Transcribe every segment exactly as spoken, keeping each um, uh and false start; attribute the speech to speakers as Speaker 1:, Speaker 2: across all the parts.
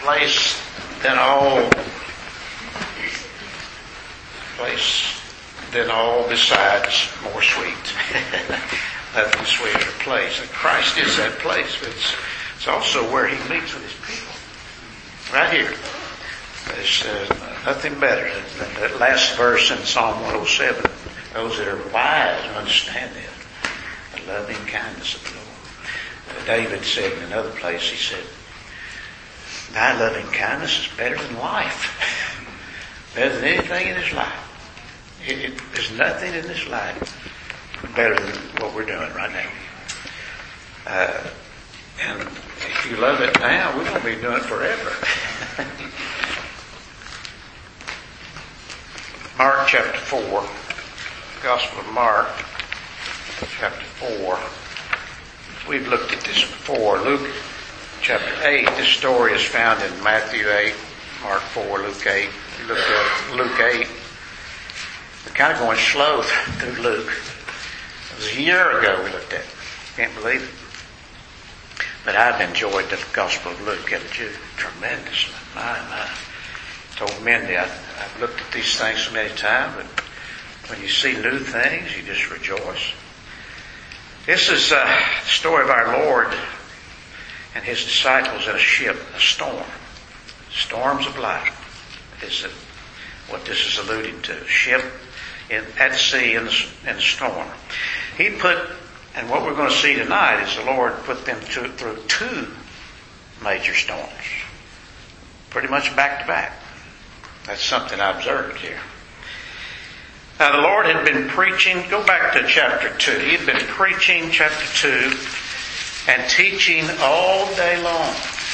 Speaker 1: place than all, place than all besides more sweet. Nothing sweeter place. And Christ is that place, but it's, it's also where He meets with His people. Right here. There's uh, nothing better than that last verse in Psalm one oh seven. Those that are wise understand this. The loving kindness of the Lord. Uh, David said in another place, he said, Thy loving kindness is better than life. Better than anything in this life. It, it, there's nothing in this life better than what we're doing right now. Uh, and if you love it now, we're going to be doing it forever. Mark chapter four. Gospel of Mark chapter four. We've looked at this before. Luke chapter eight. This story is found in Matthew eight, Mark four, Luke eight. We looked at Luke eight. We're kind of going slow through Luke. It was a year ago we looked at it. Can't believe it. But I've enjoyed the Gospel of Luke, haven't you? Tremendously. My, my. I told Mindy, I, I've looked at these things so many times, but when you see new things, you just rejoice. This is uh, the story of our Lord and His disciples in a ship, a storm. Storms of life is what this is alluding to. A ship in, at sea in the, in the storm. He put, and what we're going to see tonight is the Lord put them to, through two major storms. Pretty much back to back. That's something I observed here. Now the Lord had been preaching, go back to chapter two. He had been preaching chapter two and teaching all day long.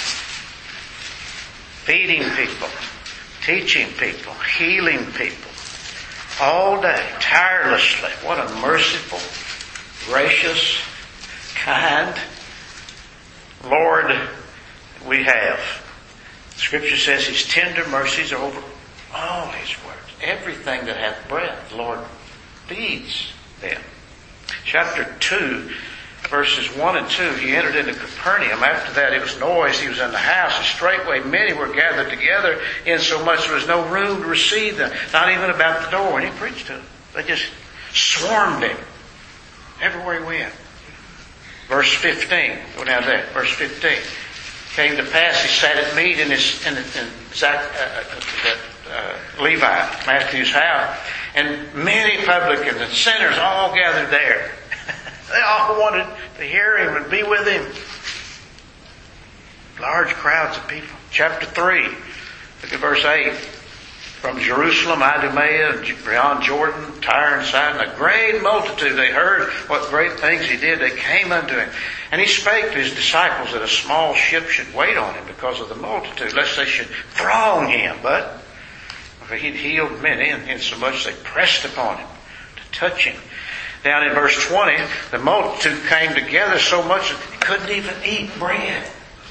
Speaker 1: Feeding people, teaching people, healing people. All day, tirelessly. What a merciful, gracious, kind Lord we have. Scripture says His tender mercies are over all His works. Everything that hath breath, the Lord feeds them. Chapter two, verses one and two, He entered into Capernaum. After that it was noise. He was in the house, and straightway many were gathered together, insomuch there was no room to receive them, not even about the door. And He preached to them. They just swarmed Him everywhere He went. Verse fifteen, go down there, verse fifteen. Came to pass, He sat at meat in his, in, in Zach, uh, uh, uh, Levi, Matthew's house, and many publicans and sinners all gathered there. They all wanted to hear Him and be with Him. Large crowds of people. Chapter three, look at verse eight. From Jerusalem, Idumea, beyond Jordan, Tyre and Sidon, a great multitude. They heard what great things He did. They came unto Him. And He spake to His disciples that a small ship should wait on Him because of the multitude, lest they should throng Him. But He'd healed many, and insomuch they pressed upon Him to touch Him. Down in verse twenty, the multitude came together so much that they couldn't even eat bread.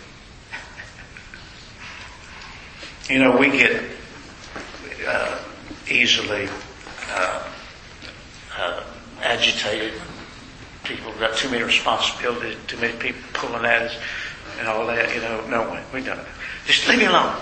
Speaker 1: You know, we get uh, easily uh, uh, agitated when people have got too many responsibilities, too many people pulling at us and all that. You know, no, we don't. Just leave me alone.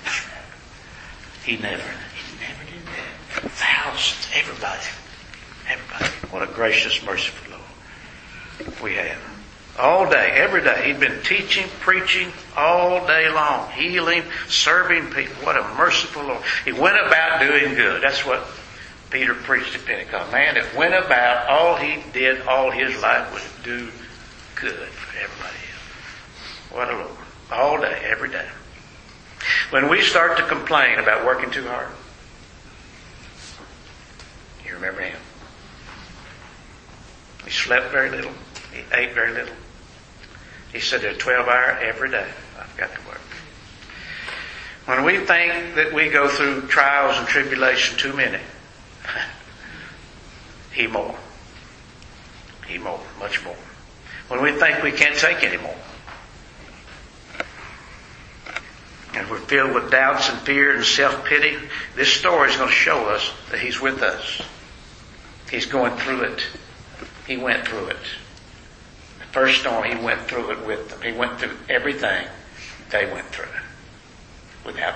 Speaker 1: He never, he never did that. Thousands, everybody. Everybody. What a gracious, merciful Lord we have. All day, every day. He'd been teaching, preaching all day long. Healing, serving people. What a merciful Lord. He went about doing good. That's what Peter preached at Pentecost. Man, it went about, all he did all his life was do good for everybody else. What a Lord. All day, every day. When we start to complain about working too hard, you remember Him. He slept very little. He ate very little. He said there's twelve hours every day I've got to work. When we think that we go through trials and tribulation too many, He more. He more. Much more. When we think we can't take any more, and we're filled with doubts and fear and self-pity, this story is going to show us that He's with us. He's going through it. He went through it. The first storm, He went through it with them. He went through everything they went through.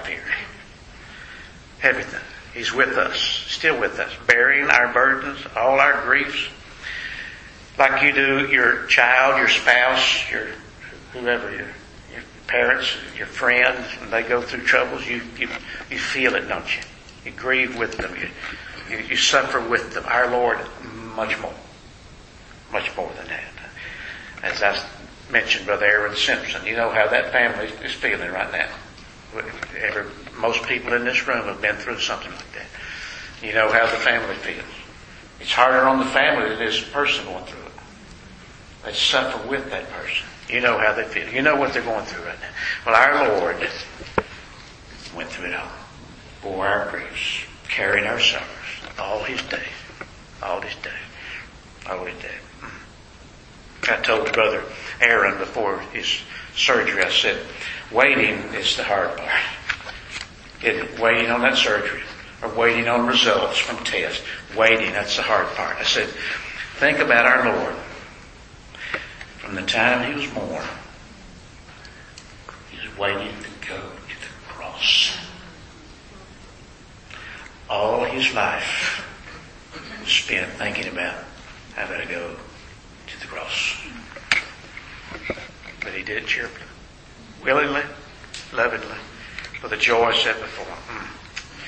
Speaker 1: fear. Everything. He's with us, still with us, bearing our burdens, all our griefs, like you do your child, your spouse, your whoever, your, your parents, your friends, when they go through troubles, you, you, you feel it, don't you? You grieve with them. You, you, you suffer with them. Our Lord, much more. Much more than that. As I mentioned, Brother Aaron Simpson, you know how that family is feeling right now. Every, most people in this room have been through something like that. You know how the family feels. It's harder on the family than it is the person going through it. They suffer with that person. You know how they feel. You know what they're going through right now. Well, our Lord went through it all. Bore our griefs, carried our sorrows, all His days. All His days. All His days. I told Brother Aaron before his surgery, I said, waiting is the hard part. It, waiting on that surgery, or waiting on results from tests. Waiting, that's the hard part. I said, think about our Lord. From the time He was born, He was waiting to go to the cross. All His life was spent thinking about how to go to the cross. But He did it cheerfully, willingly, lovingly, for the joy set before Him. Mm.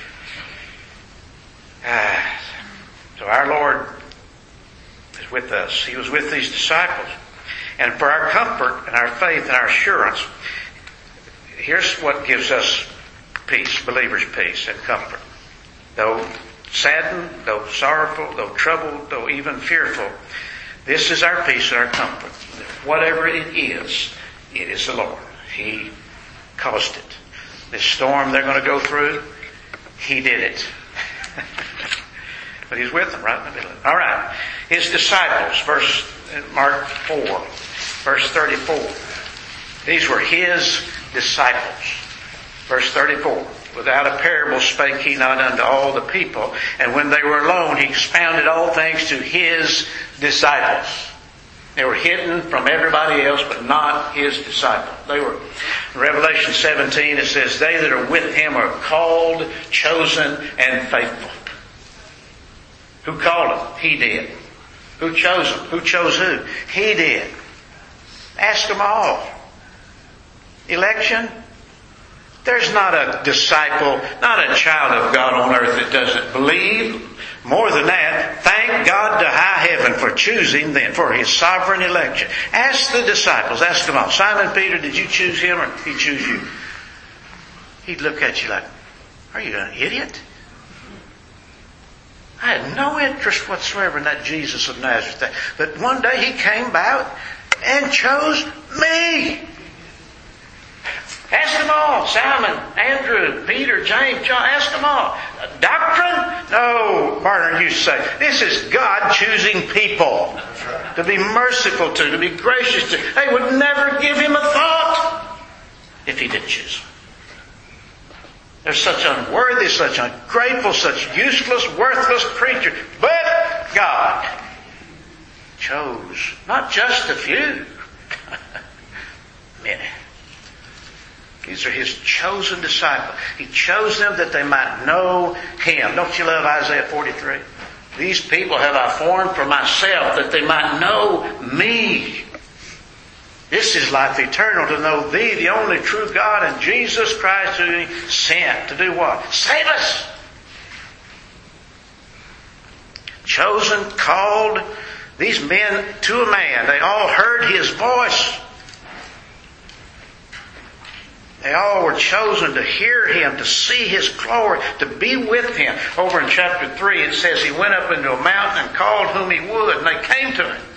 Speaker 1: Ah, so our Lord is with us. He was with these disciples. And for our comfort and our faith and our assurance, here's what gives us peace, believers' peace and comfort. Though saddened, though sorrowful, though troubled, though even fearful, this is our peace and our comfort. Whatever it is, it is the Lord. He caused it. This storm they're going to go through, He did it. But He's with them right in the middle of it. All right. His disciples, verse Mark four, verse thirty-four. These were His disciples. Verse thirty-four. Without a parable spake He not unto all the people. And when they were alone, He expounded all things to His disciples. They were hidden from everybody else, but not His disciples. They were, in Revelation seventeen, it says, they that are with Him are called, chosen, and faithful. Who called them? He did. Who chose them? Who chose who? He did. Ask them all. Election? There's not a disciple, not a child of God on earth that doesn't believe. More than that, thank God to high heaven for choosing them, for His sovereign election. Ask the disciples, ask them all. Simon Peter, did you choose him or did he choose you? He'd look at you like, are you an idiot? I had no interest whatsoever in that Jesus of Nazareth. But one day He came by and chose me. Ask them all. Simon, Andrew, Peter, James, John. Ask them all. Doctrine? No. Martin used to say, this is God choosing people to be merciful to, to be gracious to. They would never give Him a thought if He didn't choose them. They're such unworthy, such ungrateful, such useless, worthless creatures. But God chose not just a few, many. These are His chosen disciples. He chose them that they might know Him. Don't you love Isaiah forty-three? These people have I formed for myself that they might know me. This is life eternal, to know Thee, the only true God, and Jesus Christ who He sent to do what? Save us! Chosen, called, these men to a man. They all heard His voice. They all were chosen to hear Him, to see His glory, to be with Him. Over in chapter three it says He went up into a mountain and called whom He would, and they came to Him.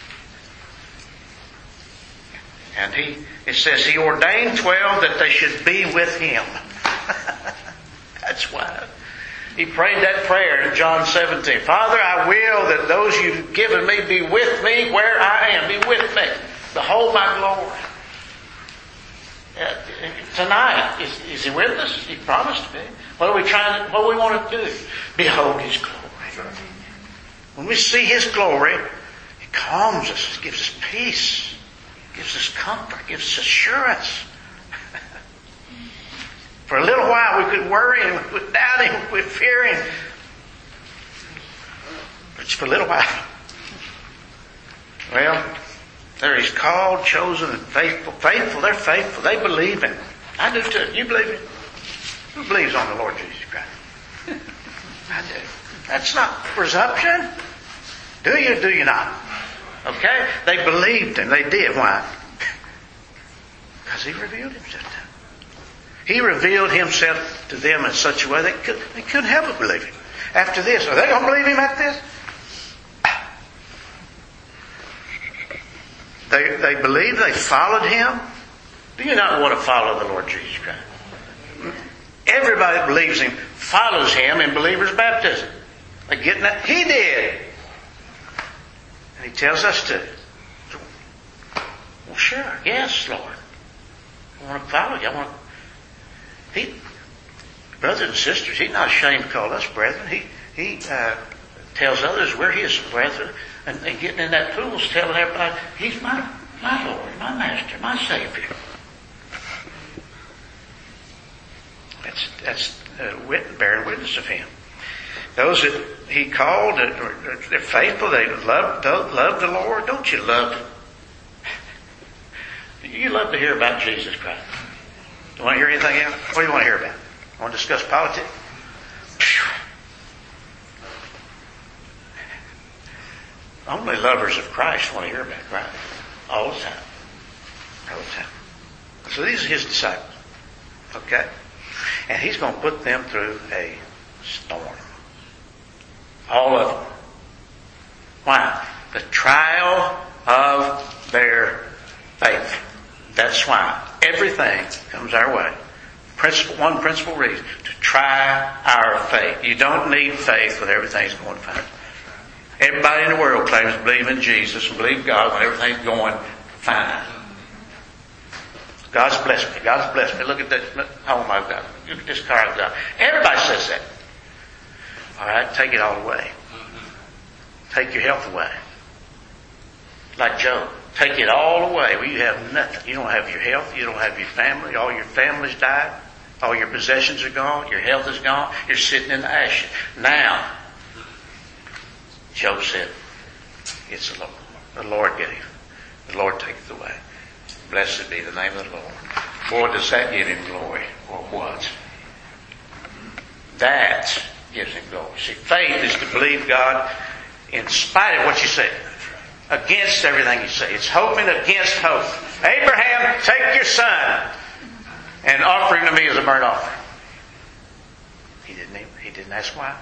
Speaker 1: And he, it says He ordained twelve that they should be with Him. That's why. He prayed that prayer in John seventeen. Father, I will that those You've given me be with me where I am. Be with me. Behold my glory. Uh, tonight, is, is He with us? He promised to be. What are we trying to, what do we want to do? Behold His glory. When we see His glory, it calms us, it gives us peace. Gives us comfort, gives us assurance. For a little while quit worrying, we quit doubting, we quit fearing. But just for a little while. Well, there he's called, chosen, and faithful. Faithful, they're faithful. They believe him. I do too. You believe him? Who believes on the Lord Jesus Christ? I do. That's not presumption. Do you or do you not? Okay? They believed him. They did. Why? Because he revealed himself to them. He revealed himself to them in such a way they, could, they couldn't help but believe him. After this, are they going to believe him after this? They, they believed, they followed him. Do you not want to follow the Lord Jesus Christ? Everybody that believes him follows him in believer's baptism. They get that? He did. And he tells us to. Well, sure. Yes, Lord. I want to follow you. I want to. He, brothers and sisters, he's not ashamed to call us brethren. He, he uh, tells others we're his brethren. And, and getting in that pool is telling everybody, he's my, my Lord, my Master, my Savior. That's, that's uh, wit, bearing witness of him. Those that he called, uh, they're faithful, they love, love the Lord. Don't you love to, you love to hear about Jesus Christ? You want to hear anything else? What do you want to hear about? Want to discuss politics? Only lovers of Christ want to hear about Christ. All the time. All the time. So these are his disciples. Okay? And he's going to put them through a storm. All of them. Why? The trial of their faith. That's why everything comes our way. Principle, one principal reason. To try our faith. You don't need faith when everything's going fine. Everybody in the world claims to believe in Jesus and believe God when everything's going fine. God's blessed me. God's blessed me. Look at that home I've got. Look at this car I've got. Everybody says that. All right, take it all away. Take your health away. Like Job. Take it all away. Well, you have nothing. You don't have your health. You don't have your family. All your family's died. All your possessions are gone. Your health is gone. You're sitting in the ashes. Now, Job said, it's the Lord. The Lord gave. The Lord taketh away. Blessed be the name of the Lord. Boy, does that give him glory, or what? That gives him glory. See, faith is to believe God in spite of what you say. Against everything you say. It's hoping against hope. Abraham, take your son and offer him to me as a burnt offering. He didn't even, he didn't ask why.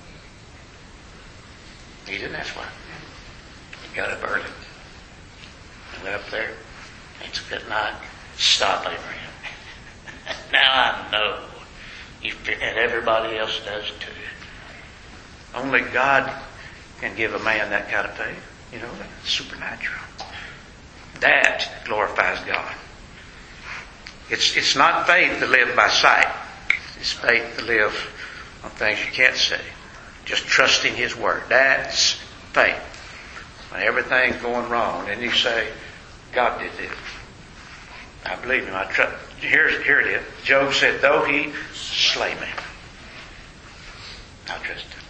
Speaker 1: He didn't ask why. He got up early. He went up there. He took that knife. Stop, Abraham. Now I know. You, and everybody else does too. Only God can give a man that kind of faith. You know, that's supernatural. That glorifies God. It's, it's not faith to live by sight. It's faith to live on things you can't see. Just trusting his word. That's faith. When everything's going wrong, and you say, God did this. I believe him. I trust. Here, here it is. Job said, though he slay me, I trust him.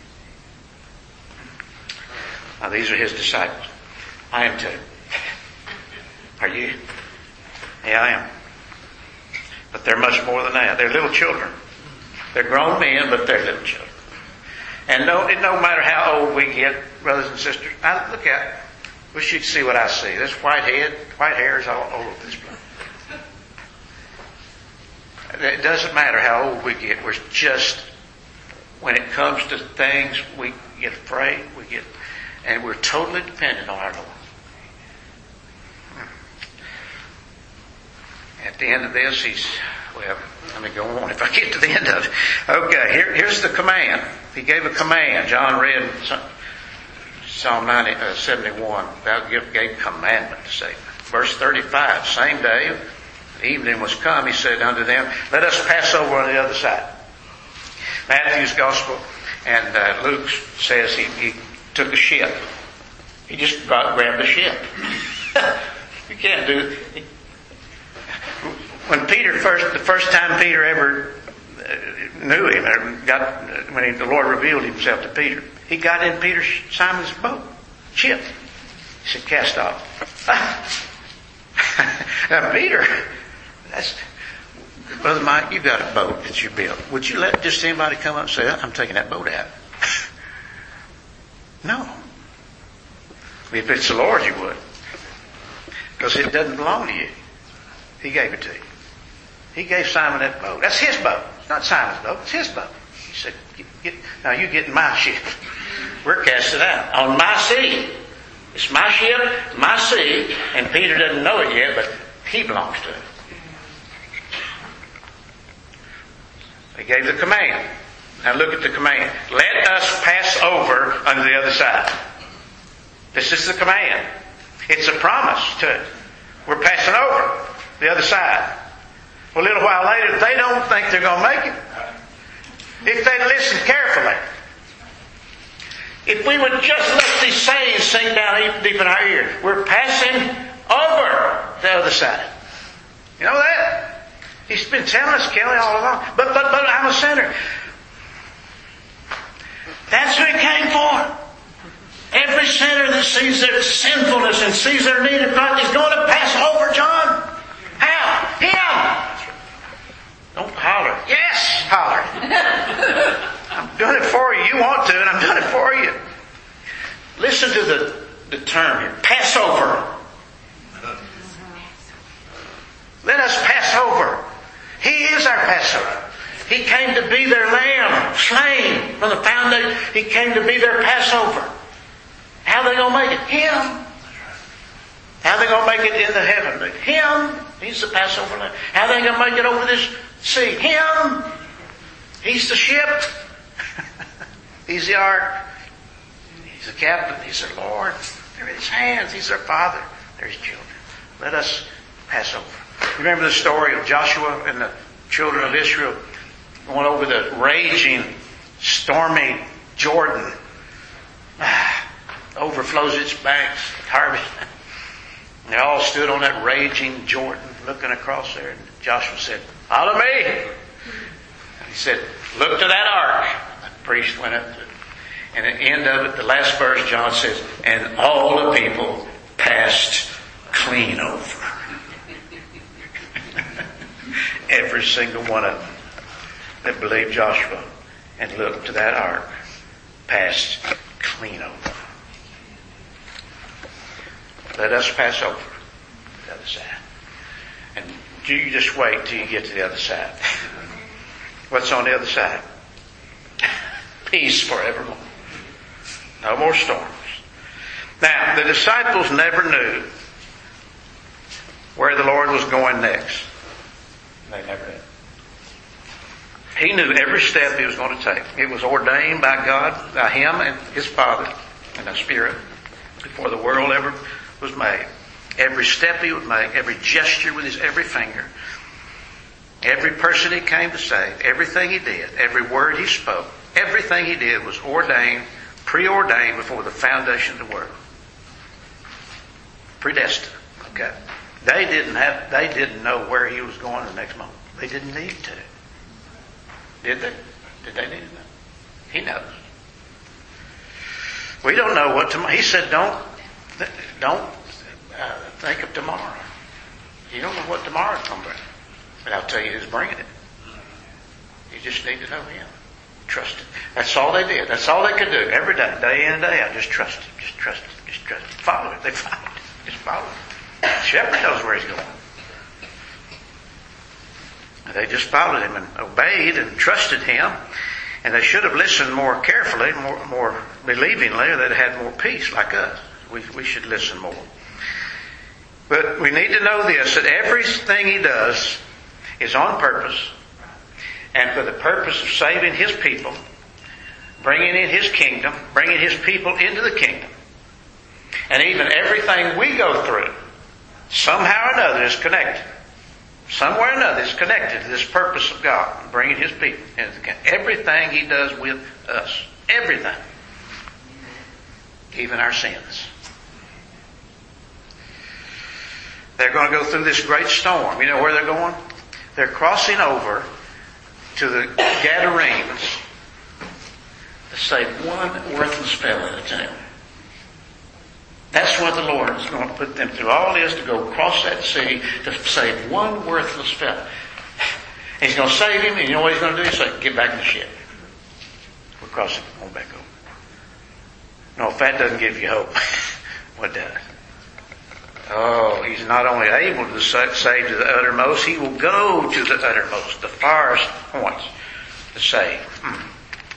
Speaker 1: Now these are his disciples. I am too. Are you? Yeah, I am. But they're much more than that. They're little children. They're grown men, but they're little children. And no, no matter how old we get, brothers and sisters, I look at it. Wish you'd see what I see. This white head, white hair is all over this place. It doesn't matter how old we get. We're just, when it comes to things, we get afraid, we get, and we're totally dependent on our Lord. At the end of this, he's, well, let me go on if I get to the end of it. Okay, here, here's the command. He gave a command. John read Psalm ninety, uh, seventy-one. Thou gave commandment to say. Verse thirty-five, same day, evening was come, he said unto them, let us pass over on the other side. Matthew's gospel and uh, Luke says he, he took a ship. He just got, grabbed a ship. You can't do it. When Peter first, the first time Peter ever knew him, or got, when he, the Lord revealed himself to Peter, he got in Peter, Simon's boat, ship. He said, cast off. Now Peter, that's, Brother Mike, you got a boat that you built. Would you let just anybody come up and say, I'm taking that boat out? No. If it's the Lord, you would. Because it doesn't belong to you. He gave it to you. He gave Simon that boat. That's his boat. It's not Simon's boat. It's his boat. He said, get, get, now you get in my ship. We're casting out on my sea. It's my ship, my sea, and Peter doesn't know it yet, but he belongs to it. He gave the command. Now look at the command. Let us pass over unto the other side. This is the command. It's a promise to it. We're passing over the other side. Well, a little while later, they don't think they're going to make it. If they listen carefully. If we would just let these sayings sink down deep in our ear. We're passing over the other side. You know that? He's been telling us, Kelly, all along. But, but, but I'm a sinner. That's who he came for. Every sinner that sees their sinfulness and sees their need of God is going to pass over, John. How? Him. Don't holler. Yes, holler. I'm doing it for you. You want to, and I'm doing it for you. Listen to the, the term here. Passover. Let us pass over. He is our Passover. He came to be their lamb, slain from the foundation. He came to be their Passover. How are they going to make it? Him. How are they going to make it into heaven? Him. He's the Passover lamb. How are they going to make it over this sea? Him. He's the ship. He's the ark. He's the captain. He's their Lord. They're in His hands. He's their Father. They're His children. Let us pass over. You remember the story of Joshua and the children of Israel going over the raging, stormy Jordan. Overflows its banks, harvest. And they all stood on that raging Jordan looking across there. And Joshua said, follow me. And he said, look to that ark. The priest went up to it. And at the end of it, the last verse, John says, and all the people passed clean over. Every single one of them that believed Joshua and looked to that ark passed clean over. Let us pass over to the other side. And you just wait till you get to the other side. What's on the other side? Peace forevermore. No more storms. Now, the disciples never knew where the Lord was going next. They never did. He knew every step He was going to take. It was ordained by God, by Him and His Father and the Spirit before the world ever was made. Every step He would make, every gesture with His every finger, every person He came to save, everything He did, every word He spoke, everything He did was ordained, preordained before the foundation of the world. Predestined. Okay. They didn't have, they didn't know where He was going the next moment. They didn't need to. Did they? Did they need to know? He knows. We don't know what tomorrow. He said, don't, don't uh, think of tomorrow. You don't know what tomorrow's going to bring. But I'll tell you who's bringing it. You just need to know Him. Trust Him. That's all they did. That's all they could do every day, day in and day out. Just trust Him. Just trust Him. Just trust Him. Follow it. They followed it. Just follow it. The shepherd knows where he's going. They just followed Him and obeyed and trusted Him. And they should have listened more carefully, more, more believingly, or they'd have had more peace like us. We, we should listen more. But we need to know this, that everything He does is on purpose and for the purpose of saving His people, bringing in His kingdom, bringing His people into the kingdom. And even everything we go through, somehow or another, is connected. Somewhere or another is connected to this purpose of God, bringing His people into the kingdom. Everything He does with us. Everything. Even our sins. They're going to go through this great storm. You know where they're going? They're crossing over to the Gadarenes to save one worthless fellow at a time. That's what the Lord is going to put them through. All it is to go across that sea to save one worthless fellow. He's going to save him, and you know what he's going to do? He's going to get back in the ship. We're crossing, on back over. No, if that doesn't give you hope, what does? Oh, he's not only able to save to the uttermost, he will go to the uttermost, the farthest points to save. Hmm.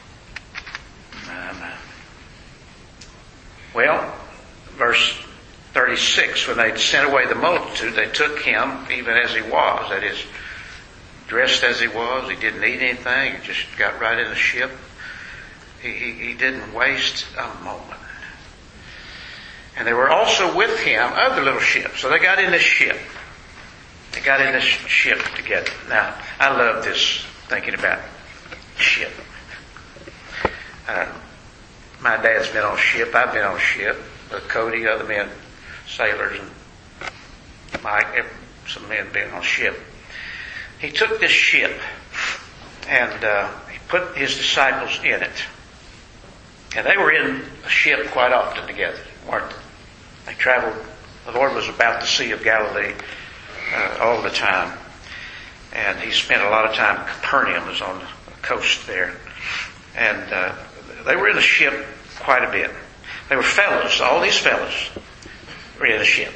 Speaker 1: Well, verse thirty-six, when they sent away the multitude, they took him even as he was, that is, dressed as he was. He didn't eat anything. He just got right in the ship. He, he, he didn't waste a moment. And they were also with him other little ships. So they got in this ship. They got in this ship together. Now, I love this, thinking about ship. Uh, my dad's been on a ship. I've been on a ship. With Cody, other men, sailors, and Mike, some men been on a ship. He took this ship and uh, he put his disciples in it. And they were in a ship quite often together, weren't they? They traveled. The Lord was about the Sea of Galilee uh, all the time. And he spent a lot of time, Capernaum was on the coast there. And uh, they were in a ship quite a bit. They were fellows. All these fellows were in a ship.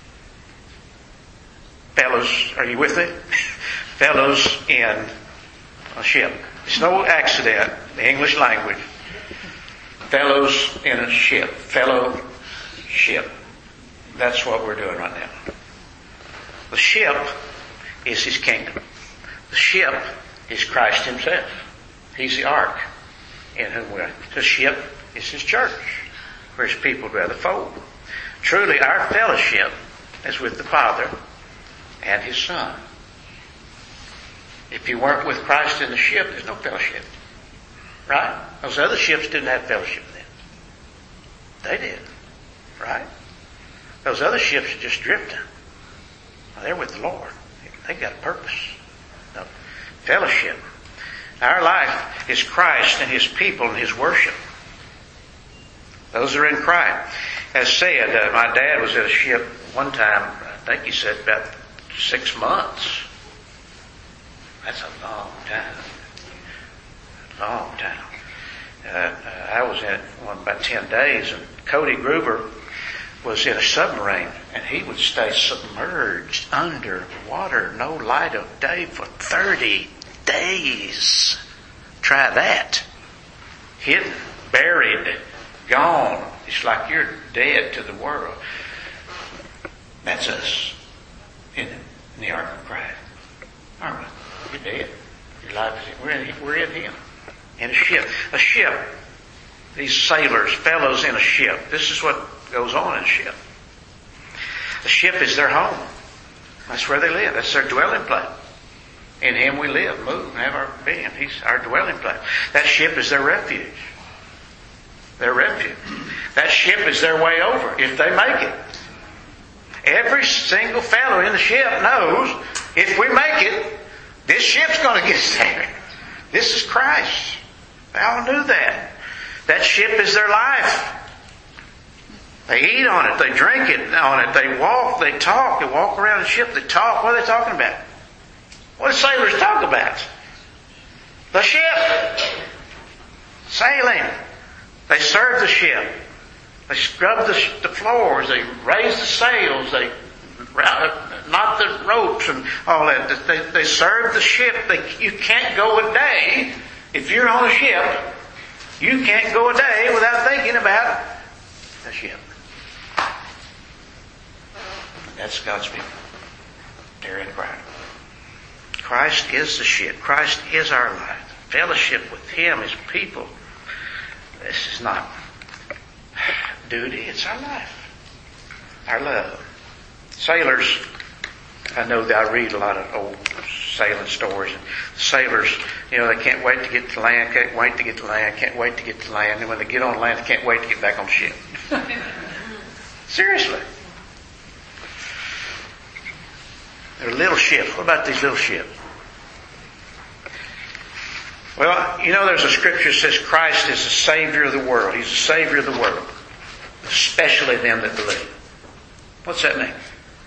Speaker 1: Fellows, are you with me? Fellows in a ship. It's no accident, the English language. Fellows in a ship. Fellowship. That's what we're doing right now. The ship is his kingdom. The ship is Christ himself. He's the ark in whom we're. The ship is his church, where his people dwell, the fold. Truly, our fellowship is with the Father and his Son. If you weren't with Christ in the ship, there's no fellowship. Right? Those other ships didn't have fellowship then. They did. Right? Those other ships are just drifting. Well, they're with the Lord. They got a purpose. No. Fellowship. Our life is Christ and his people and his worship. Those are in Christ. As said, uh, my dad was at a ship one time, I think he said about six months. That's a long time. Long time. Uh, uh, I was in it one about ten days, and Cody Gruber was in a submarine, and he would stay submerged under water, no light of day, for thirty days. Try that. Hidden, buried, gone. It's like you're dead to the world. That's us in the ark of Christ. Aren't we? We're dead. Your life is in, we're in, we're in him. In a ship. A ship. These sailors, fellows in a ship. This is what goes on in a ship. The ship is their home. That's where they live. That's their dwelling place. In him we live, move, and have our being. He's our dwelling place. That ship is their refuge. Their refuge. That ship is their way over, if they make it. Every single fellow in the ship knows, if we make it, this ship's going to get there. This is Christ. They all knew that. That ship is their life. They eat on it. They drink it on it. They walk. They talk. They walk around the ship. They talk. What are they talking about? What do sailors talk about? The ship. Sailing. They serve the ship. They scrub the, the floors. They raise the sails. They knot the ropes and all that. They, they serve the ship. They, you can't go a day, if you're on a ship, you can't go a day without thinking about the ship. That's God's people. They're in Christ. Christ is the ship. Christ is our life. Fellowship with him, his people. This is not duty, it's our life. Our love. Sailors, I know that I read a lot of old sailing stories. Sailors, you know, they can't wait to get to land, can't wait to get to land, can't wait to get to land. And when they get on land, they can't wait to get back on the ship. Seriously. They're little ships. What about these little ships? Well, you know there's a scripture that says Christ is the Savior of the world. He's the Savior of the world. Especially them that believe. What's that mean?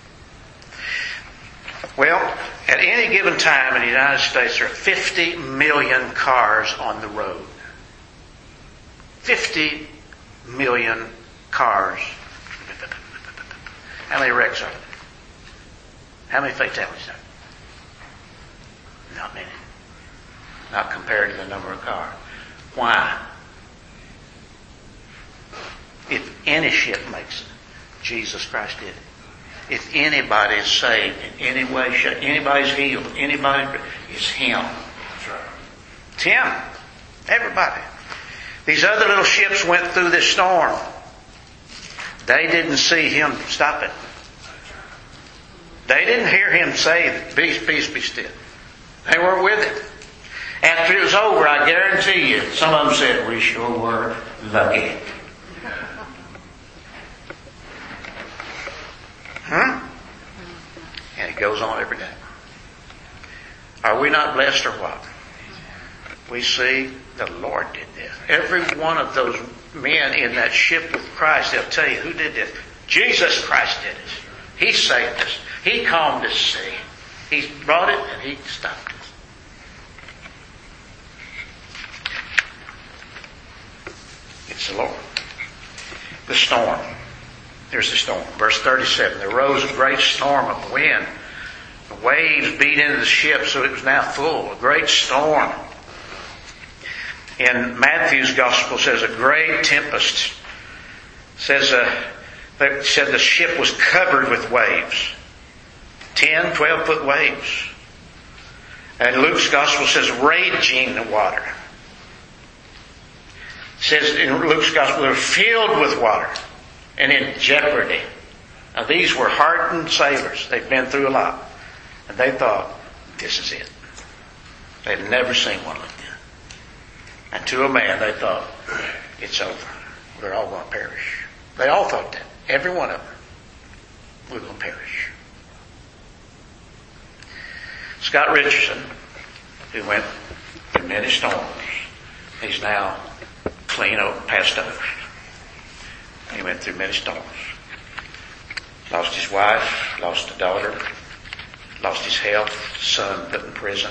Speaker 1: Well, at any given time in the United States there are fifty million cars on the road. fifty million cars. How many wrecks are there? How many fatalities are there? Not many. Not compared to the number of cars. Why? If any ship makes it, Jesus Christ did it. If anybody is saved in any way, shape, anybody's healed, anybody, it's Him. That's right. It's Him. Everybody. These other little ships went through this storm. They didn't see Him stop it. They didn't hear Him say, peace, peace, be still. They weren't with it. After it was over, I guarantee you, some of them said, we sure were lucky. Hmm? And it goes on every day. Are we not blessed or what? We see the Lord did this. Every one of those men in that ship with Christ, they'll tell you who did this. Jesus Christ did it. He saved us. He calmed the sea. He brought it and He stopped it. It's the Lord. The storm. Here's the storm. Verse thirty-seven. There rose a great storm of wind. The waves beat into the ship so it was now full. A great storm. In Matthew's Gospel says a great tempest. Says uh, they said the ship was covered with waves. Ten, twelve foot waves. And Luke's Gospel says raging water. It says in Luke's Gospel they were filled with water and in jeopardy. Now these were hardened sailors. They'd been through a lot. And they thought, this is it. They'd never seen one like that. And to a man they thought, it's over. We're all going to perish. They all thought that. Every one of them. We're going to perish. Scott Richardson, who went through many storms, he's now clean over, passed over. He went through many storms. Lost his wife, lost a daughter, lost his health, son put in prison.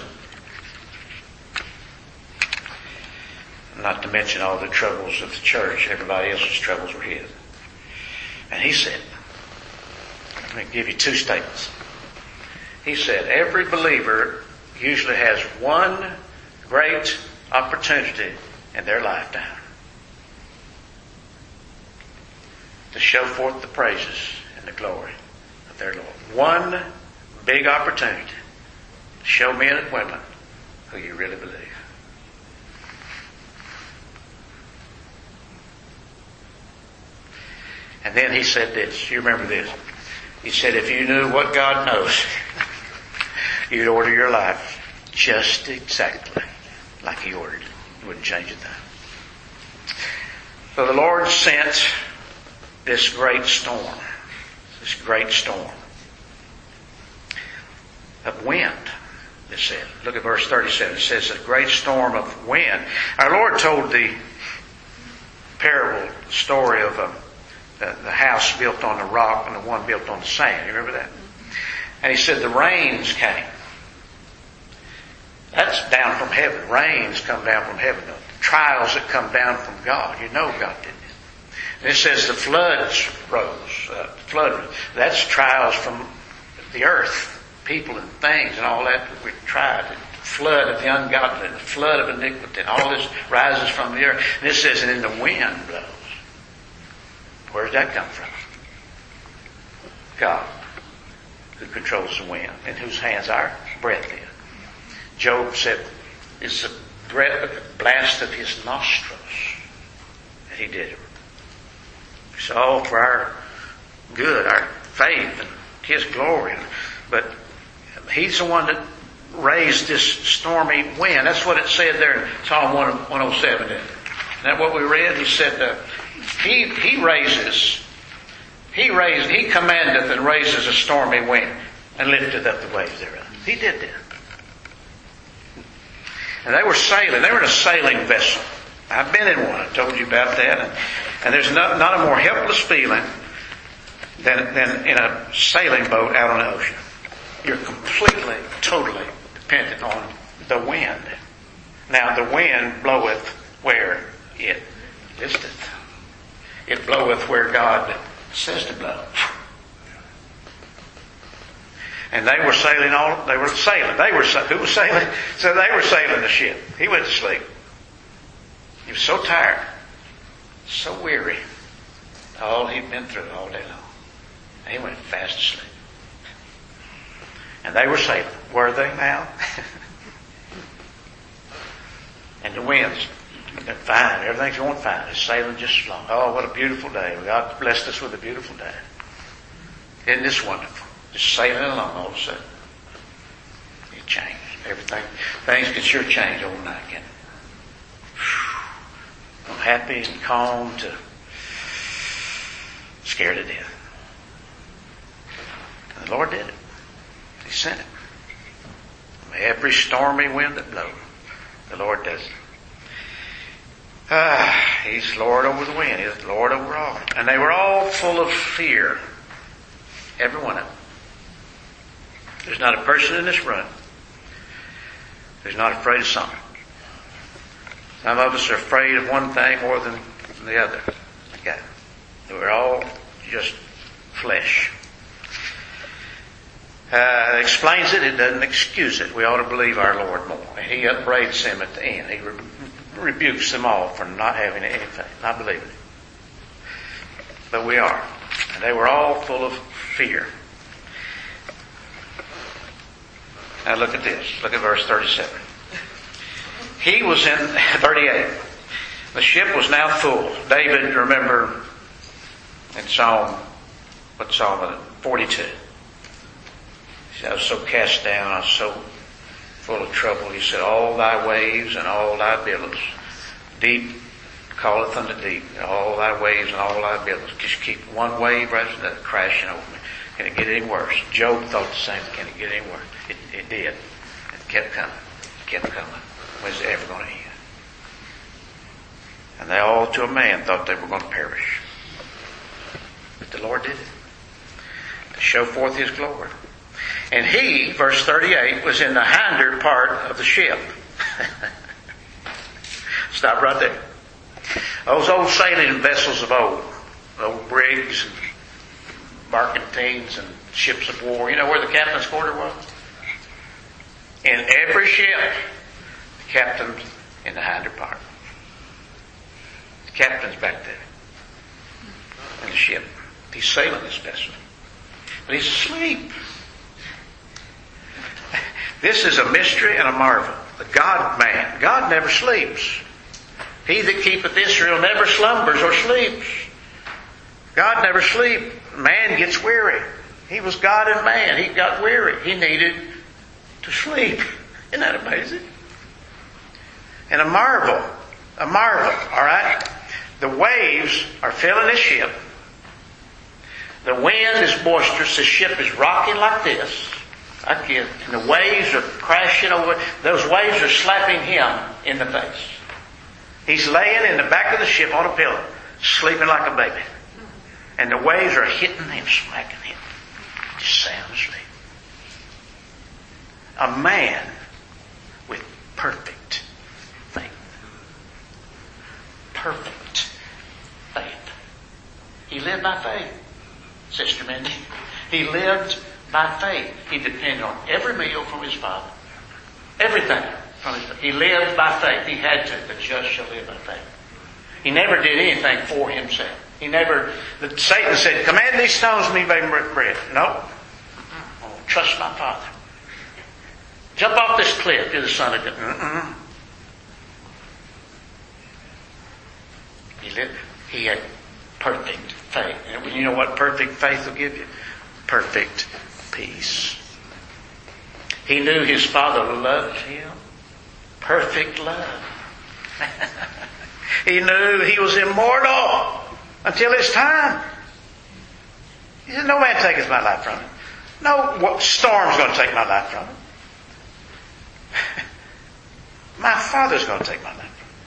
Speaker 1: Not to mention all the troubles of the church. Everybody else's troubles were his. And he said, let me give you two statements. He said, every believer usually has one great opportunity in their lifetime to show forth the praises and the glory of their Lord. One big opportunity to show men and women who you really believe. And then he said this. You remember this. He said, if you knew what God knows, you'd order your life just exactly like He ordered it. You wouldn't change a thing. So the Lord sent this great storm. This great storm of wind, it said. Look at verse thirty-seven. It says a great storm of wind. Our Lord told the parable story of a The, the house built on the rock and the one built on the sand. You remember that? And He said the rains came. That's down from heaven. Rains come down from heaven. The trials that come down from God. You know God did it. And it says the floods rose. Uh, flood. That's trials from the earth. People and things and all that we tried. The flood of the ungodly. The flood of iniquity. And all this rises from the earth. And it says, and then the wind blows. Where does that come from? God, who controls the wind, in whose hands our breath is. Job said, it's the breath, blast of His nostrils that He did it. It's all for our good, our faith, and His glory. But He's the one that raised this stormy wind. That's what it said there in Psalm one oh seven. Isn't that what we read? He said, uh, He, he raises, he raised, he commandeth and raises a stormy wind and lifteth up the waves thereof. He did that. And they were sailing. They were in a sailing vessel. I've been in one. I told you about that. And, and there's not, not a more helpless feeling than, than in a sailing boat out on the ocean. You're completely, totally dependent on the wind. Now the wind bloweth where it listeth. It bloweth where God says to blow. And they were sailing all, they were sailing. They were, who was sailing? So they were sailing the ship. He went to sleep. He was so tired, so weary. All he'd been through all day long. He went fast asleep. And they were sailing. Were they now? And the winds, they're fine. Everything's going fine. It's sailing just along. Oh, what a beautiful day. God blessed us with a beautiful day. Isn't this wonderful? Just sailing along all of a sudden. It changed. Everything, things can sure change overnight, can't it? From happy and calm to scared to death. And the Lord did it. He sent it. Every stormy wind that blows, the Lord does it. Ah, He's Lord over the wind. He's Lord over all. And they were all full of fear. Every one of them. There's not a person in this room who's not afraid of something. Some of us are afraid of one thing more than the other. Okay. We're all just flesh. Uh, it explains it. It doesn't excuse it. We ought to believe our Lord more. He upbraids them at the end. He re- rebukes them all for not having anything, not believing it. But we are. And they were all full of fear. Now look at this. Look at verse thirty-seven. He was in, thirty-eight. The ship was now full. David, remember, in Psalm, what Psalm was it? forty-two. He said, I was so cast down, I was so full of trouble. He said, all thy waves and all thy billows, deep calleth unto deep, all thy waves and all thy billows. Just keep one wave right as another crashing over me. Can it get any worse? Job thought the same. Can it get any worse? It, it did. It kept coming. It kept coming. When's it ever going to end? And they all, to a man, thought they were going to perish. But the Lord did it. To show forth His glory. And He, verse thirty-eight, was in the hinder part of the ship. Stop right there. Those old sailing vessels of old, old brigs and barkentines and ships of war. You know where the captain's quarter was? In every ship, the captain's in the hinder part. The captain's back there in the ship. He's sailing this vessel. But he's asleep. This is a mystery and a marvel. The God-man. God never sleeps. He that keepeth Israel never slumbers or sleeps. God never sleeps. Man gets weary. He was God and man. He got weary. He needed to sleep. Isn't that amazing? And a marvel. A marvel. All right? The waves are filling the ship. The wind is boisterous. The ship is rocking like this. Like this. And the waves are crashing over. Those waves are slapping him in the face. He's laying in the back of the ship on a pillow, sleeping like a baby. And the waves are hitting him, smacking him. Just sound asleep. A man with perfect faith. Perfect faith. He lived by faith, Sister Mindy. He lived by faith. He depended on every meal from his Father. Everything from his Father. He lived by faith. He had to. The just shall live by faith. He never did anything for himself. He never, the, Satan said, command these stones to be made bread. No. Oh, trust my Father. Jump off this cliff. You're the son of God. Mm-mm. He lived, he had perfect faith. And you know what perfect faith will give you? Perfect peace. He knew his Father loved him. Perfect love. He knew he was immortal until his time. He said, no man taketh my life from him. No what storm's going to take my life from him. My Father's going to take my life.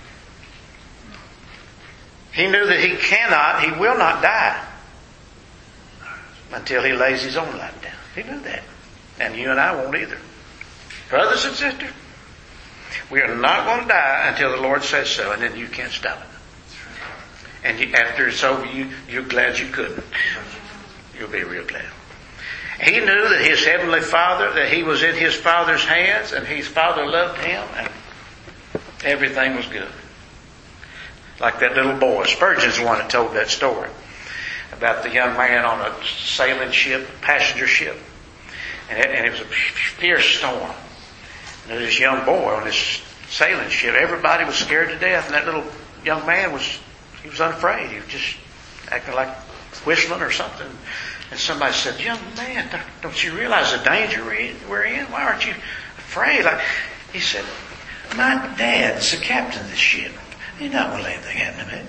Speaker 1: He knew that he cannot, he will not die until he lays his own life down. He knew that. And you and I won't either. Brothers and sisters, we are not going to die until the Lord says so, and then you can't stop it. And you, after it's over, you, you're glad you couldn't. You'll be real glad. He knew that his heavenly Father, that he was in his Father's hands, and his Father loved him, and everything was good. Like that little boy. Spurgeon's the one that told that story about the young man on a sailing ship, passenger ship. And it, and it was a fierce storm. And there was this young boy on this sailing ship. Everybody was scared to death, and that little young man was, he was unafraid. He was just acting like whistling or something. And somebody said, "Young man, don't you realize the danger we're in? Why aren't you afraid?" Like, he said, "My dad's the captain of this ship. He's not going to let anything happen to me."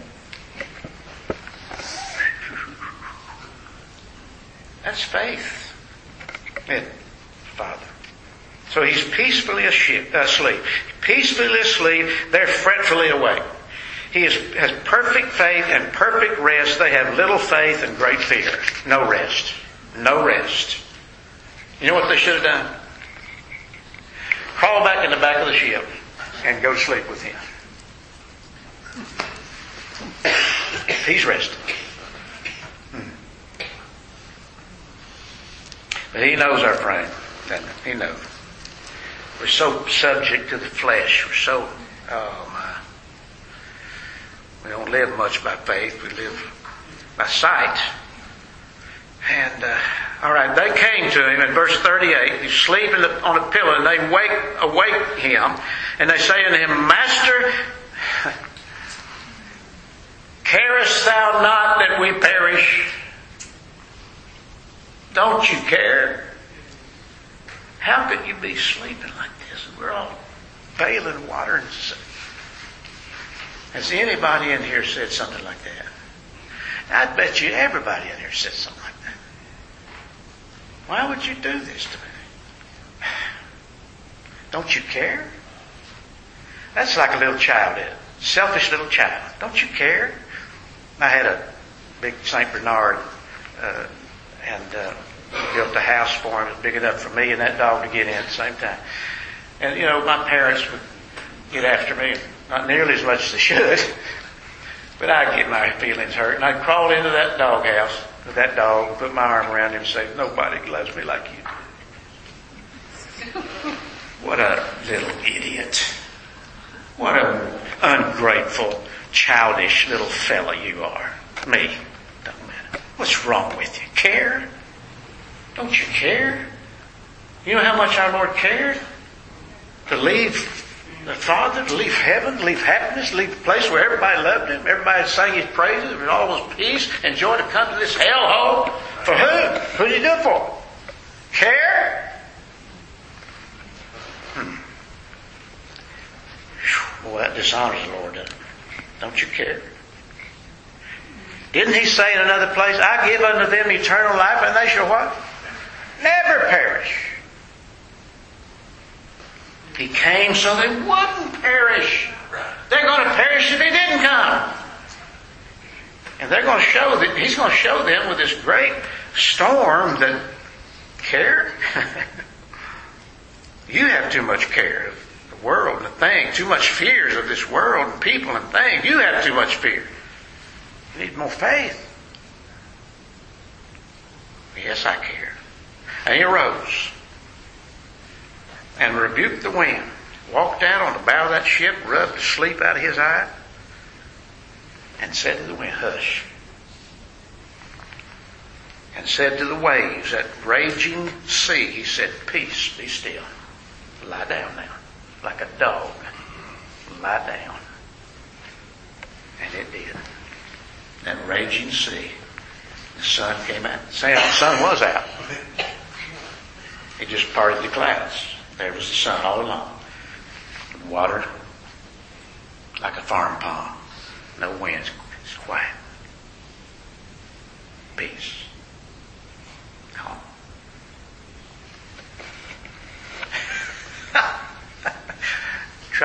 Speaker 1: That's faith. Yeah, Father. So he's peacefully asleep. Peacefully asleep, they're fretfully awake. He is, has perfect faith and perfect rest. They have little faith and great fear. No rest. No rest. You know what they should have done? Crawl back in the back of the ship and go to sleep with him. He's resting. Hmm. But he knows our frame, doesn't he? He knows. We're so subject to the flesh. We're so, oh my. We don't live much by faith. We live by sight. And, uh, all right, they came to him in verse thirty-eight. He's sleeping on a pillow, and they wake, awake him. And they say unto him, "Master, carest thou not that we perish? Don't you care? How could you be sleeping like this? We're all bailing water and stuff." Has anybody in here said something like that? I'd bet you everybody in here said something like that. Why would you do this to me? Don't you care? That's like a little child is. Selfish little child. Don't you care? I had a big Saint Bernard, uh, and uh, built a house for him. It was big enough for me and that dog to get in at the same time. And, you know, my parents would get after me. Not nearly as much as they should. But I'd get my feelings hurt. And I'd crawl into that doghouse with that dog and put my arm around him and say, "Nobody loves me like you." What a little idiot. What a ungrateful, childish little fella you are. Me. Don't matter. What's wrong with you? Care? Don't you care? You know how much our Lord cared? To leave the Father, to leave heaven, to leave happiness, to leave the place where everybody loved him, everybody sang his praises, and all was peace and joy, to come to this hellhole. For who? Who did he do it for? Care? Hmm. Well, that dishonors the Lord, doesn't it? Don't you care? Didn't he say in another place, "I give unto them eternal life, and they shall" what? "Never perish." He came so they wouldn't perish. They're going to perish if he didn't come. And they're going to show that he's going to show them with this great storm that care. You have too much care of the world and the things, too much fears of this world and people and things. You have too much fear. You need more faith. Yes, I care. And he arose and rebuked the wind, walked down on the bow of that ship, rubbed the sleep out of his eye, and said to the wind, "Hush." And said to the waves, that raging sea, he said, "Peace, be still. Lie down now, like a dog. Lie down." And it did. That raging sea, the sun came out. The sun was out. It just parted the clouds. There was the sun all along. Water like a farm pond. No winds. It's quiet. Peace. Calm.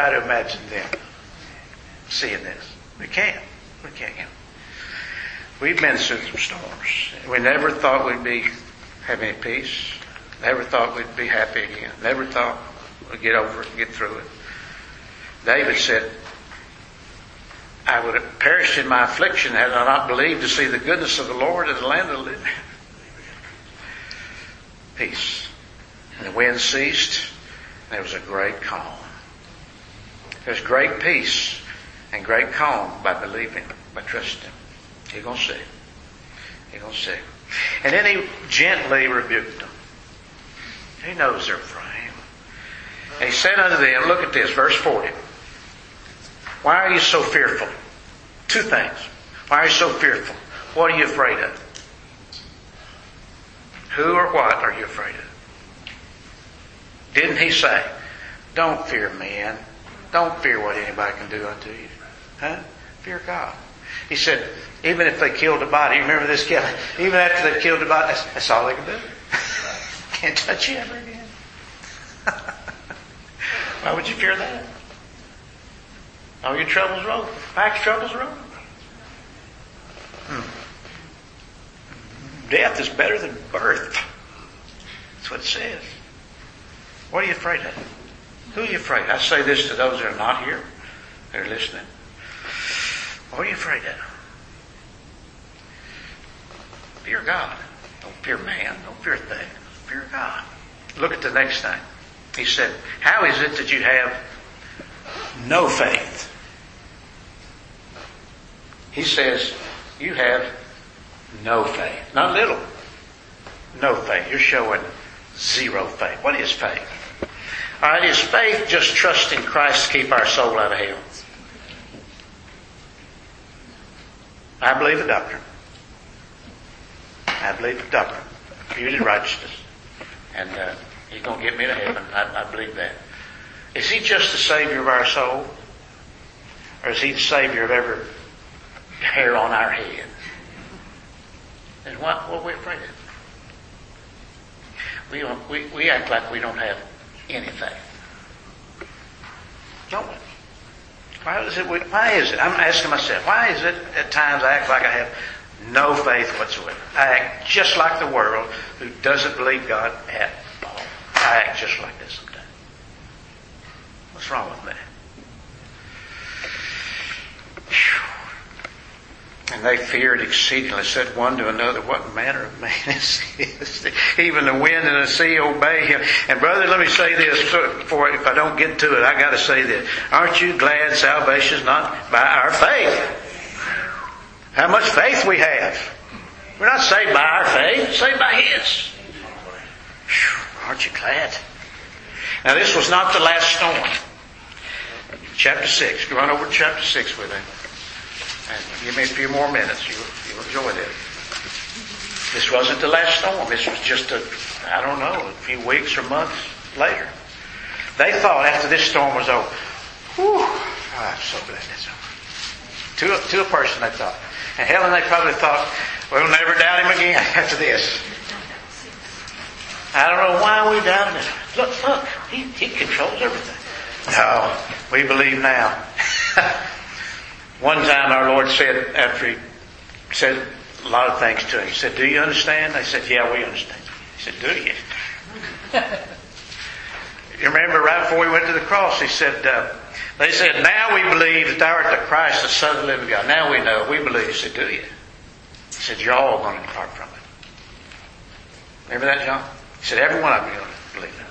Speaker 1: try to imagine them seeing this. We can't. We can't. We've been through some storms. We never thought we'd be have any peace. Never thought we'd be happy again. Never thought we'd get over it and get through it. David said, I would have perished in my affliction had I not believed to see the goodness of the Lord in the land of the living. Peace. And the wind ceased. And there was a great calm. There's great peace and great calm by believing, by trusting Him. You're going to see. You're going to see. And then He gently rebuked them. He knows their frame. And He said unto them, look at this, verse forty. Why are you so fearful? Two things. Why are you so fearful? What are you afraid of? Who or what are you afraid of? Didn't He say, don't fear men. Don't fear what anybody can do unto you. Huh? Fear God. He said, even if they killed the body, you remember this kid? Even after they've killed the body, that's, that's all they can do. Can't touch you ever again. Why would you fear that? All your troubles are over. Life's troubles are over. Hmm. Death is better than birth. That's what it says. What are you afraid of? Who are you afraid of? I say this to those that are not here. They're listening. What are you afraid of? Fear God. Don't fear man. Don't fear things. Fear God. Look at the next thing. He said, how is it that you have no faith? He says, you have no faith. Not little. No faith. You're showing zero faith. What is faith? All right, is faith just trusting Christ to keep our soul out of hell? I believe the doctrine. I believe the doctrine. Beauty and righteousness. And uh, He's going to get me to heaven. I, I believe that. Is He just the Savior of our soul? Or is He the Savior of every hair on our head? And what, what are we afraid of? We, don't, we, we act like we don't have any faith. Don't we? Why is it? Why is it? I'm asking myself, why is it at times I act like I have no faith whatsoever? I act just like the world who doesn't believe God at all. I act just like this sometimes. What's wrong with me? Whew. And they feared exceedingly, said one to another, what manner of man is this? Even the wind and the sea obey Him. And brother, let me say this before, if I don't get to it, I got to say this. Aren't you glad salvation is not by our faith? How much faith we have. We're not saved by our faith, saved by His. Whew, aren't you glad? Now this was not the last storm. Chapter six. Go on over to chapter six with me. And give me a few more minutes. You'll, you'll enjoy this. This wasn't the last storm. This was just a, I don't know, a few weeks or months later. They thought after this storm was over, whew, oh, I'm so glad that's over. To, to a person they thought. And Helen, they probably thought, we'll never doubt Him again after this. I don't know why we doubted Him. Look, look, He, he controls everything. No, we believe now. One time our Lord said, after He said a lot of things to him, He said, do you understand? They said, yeah, we understand. He said, do you? You remember right before He went to the cross, He said, uh, they said, now we believe that Thou art the Christ, the Son of the living God. Now we know, we believe. He said, do you? He said, you're all going to depart from it. Remember that, John? He said, every one of you are going to believe it.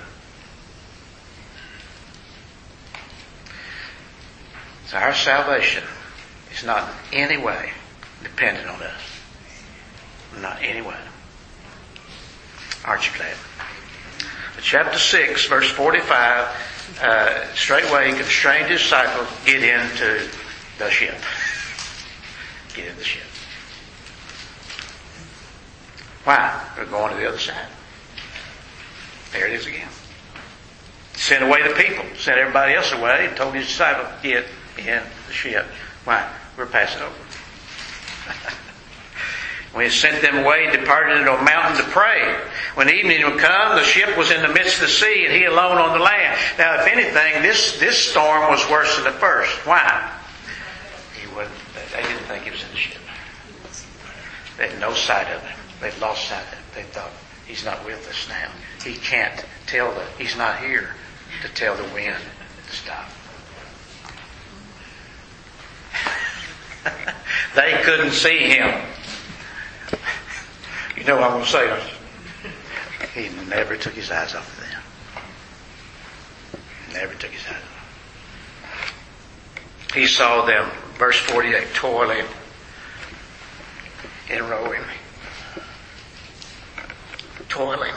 Speaker 1: So our salvation is not in any way dependent on us. Not in any way. Aren't you glad? Chapter six, verse forty-five, uh, straightway He constrained His disciples, get into the ship. Get in the ship. Why? They're going to the other side. There it is again. Sent away the people, sent everybody else away, and told His disciples, get in the ship. Why? We're passing over. When he sent them away, he departed into a mountain to pray. When evening would come, the ship was in the midst of the sea, and he alone on the land. Now, if anything, this, this storm was worse than the first. Why? He wasn't, they didn't think he was in the ship. They had no sight of him. They'd lost sight of him. They thought, he's not with us now. He can't tell the, he's not here to tell the wind to stop. They couldn't see him. You know what I'm going to say, don't you? He never took his eyes off of them. Never took his eyes off. He saw them, verse forty-eight, toiling and rowing. Toiling.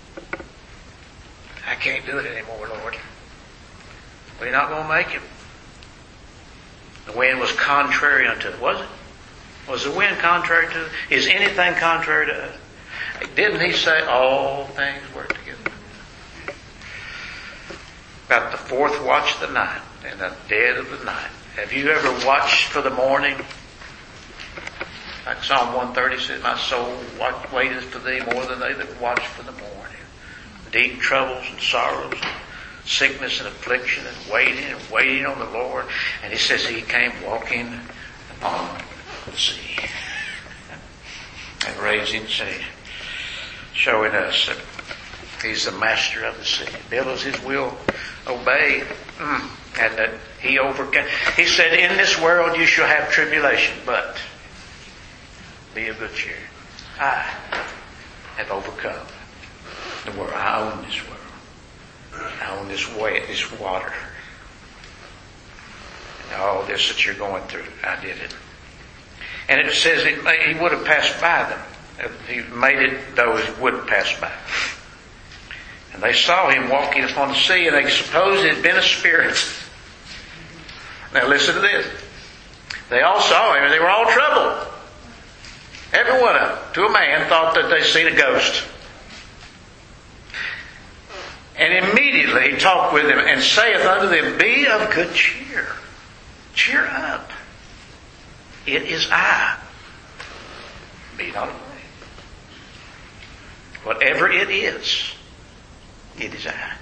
Speaker 1: I can't do it anymore, Lord. We're not going to make it. The wind was contrary unto it, was it? Was the wind contrary to it? Is anything contrary to us? Didn't he say all things work together? About the fourth watch of the night, in the dead of the night. Have you ever watched for the morning? Like Psalm one thirty says, my soul waiteth for thee more than they that watch for the morning. Deep troubles and sorrows, and sickness and affliction, and waiting and waiting on the Lord. And he says he came walking on the sea. And raising sea. Showing us that he's the master of the sea. Billows his will obey. Mm. And that he overcame. He said, in this world you shall have tribulation, but be of good cheer. I have overcome the world. I own this world. I own this way, this water. And all this that you're going through, I did it. And it says it, he would have passed by them. He made it though he would pass by. And they saw him walking upon the sea, and they supposed it had been a spirit. Now listen to this. They all saw him, and they were all troubled. Every one of them, to a man, thought that they seen a ghost. And immediately he talked with them, and saith unto them, be of good cheer. Cheer up. It is I. Be not afraid. Whatever it is, it is I.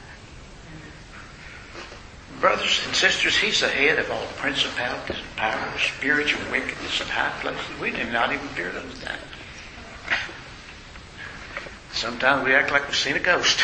Speaker 1: Brothers and sisters, he's the head of all principalities and powers, spiritual wickedness in high places. We do not even fear those things. Sometimes we act like we've seen a ghost.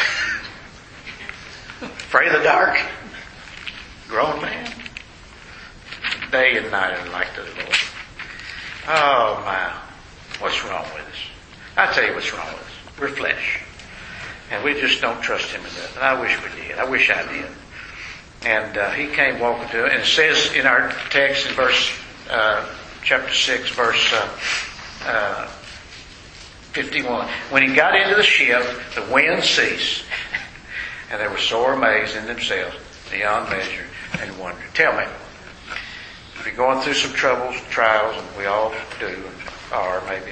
Speaker 1: Afraid of the dark. Grown man. Day and night and like the Lord. Oh my. What's wrong with us? I tell you what's wrong with us. We're flesh. And we just don't trust him enough. And I wish we did. I wish I did. And uh, he came walking to it. And it says in our text in verse, uh, chapter six, verse uh, uh, fifty-one. When he got into the ship, the wind ceased. And they were sore amazed in themselves, beyond measure, and wondered. Tell me, if you're going through some troubles and trials, and we all do, or maybe,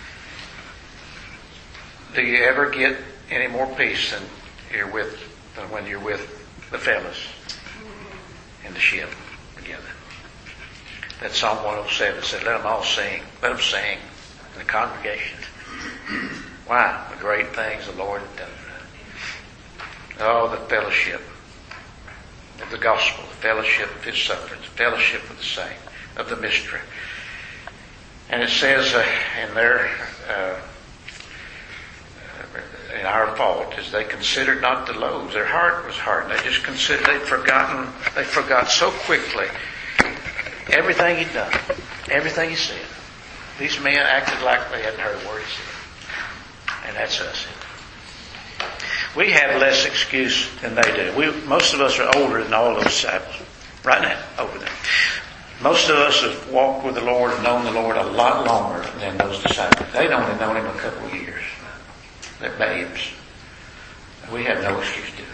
Speaker 1: do you ever get any more peace than you're with, than when you're with the fellas in the ship together? That Psalm one oh seven said, let them all sing. Let them sing in the congregation. Why? The great things the Lord has done. Oh, the fellowship of the gospel, the fellowship of his sufferings, the fellowship of the saint, of the mystery. And it says uh, in their, uh, in our fault, is they considered not the loaves. Their heart was hardened. They just considered, they'd forgotten, they forgot so quickly everything he'd done, everything he said. These men acted like they hadn't heard a word he said. And that's us. We have less excuse than they do. We, most of us are older than all those disciples. Right now, over there. Most of us have walked with the Lord and known the Lord a lot longer than those disciples. They'd only known him a couple of years. They're babes. We have no excuse to.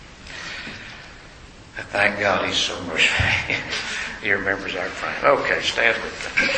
Speaker 1: I thank God he's so merciful. He remembers our frame. Okay, stand with me.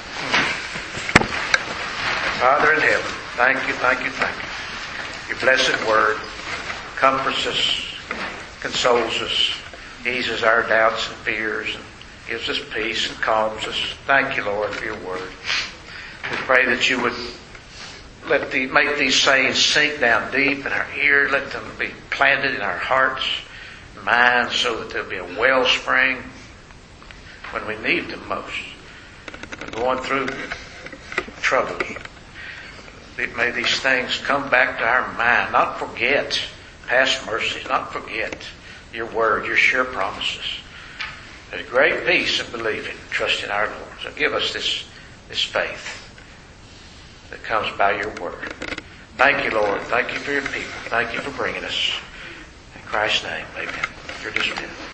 Speaker 1: Father in heaven, thank you, thank you, thank you. Your blessed word comforts us, consoles us, eases our doubts and fears, and gives us peace and calms us. Thank you, Lord, for your word. We pray that you would let the, make these sayings sink down deep in our ear. Let them be planted in our hearts, minds, so that there'll be a wellspring when we need them most. We're going through troubles. May these things come back to our mind, not forget past mercies, not forget your word, your sure promises. There's great peace in believing, trusting our Lord. So give us this, this faith that comes by your word. Thank you, Lord. Thank you for your people. Thank you for bringing us. In Christ's name, amen. You're dismissed.